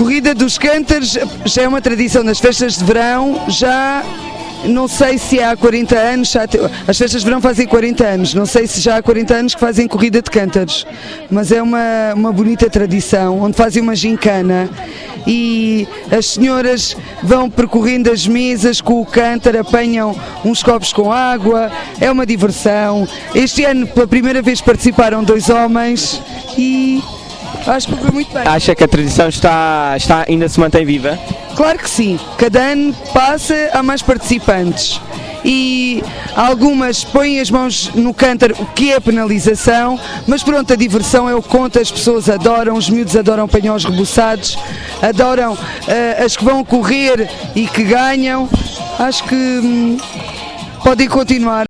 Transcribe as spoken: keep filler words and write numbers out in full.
Corrida dos Cântaros já é uma tradição das festas de verão, já não sei se há quarenta anos, já te... as festas de verão fazem quarenta anos, não sei se já há quarenta anos que fazem corrida de cântaros, mas é uma, uma bonita tradição, onde fazem uma gincana e as senhoras vão percorrendo as mesas com o cântaro, apanham uns copos com água, é uma diversão. Este ano pela primeira vez participaram dois homens e acho que foi muito bem. Acha que a tradição está, está, ainda se mantém viva? Claro que sim, cada ano passa, há mais participantes e algumas põem as mãos no cântaro, o que é penalização, mas pronto, a diversão é o que conta, as pessoas adoram, os miúdos adoram apanhar os rebuçados, adoram uh, as que vão correr e que ganham, acho que hum, podem continuar.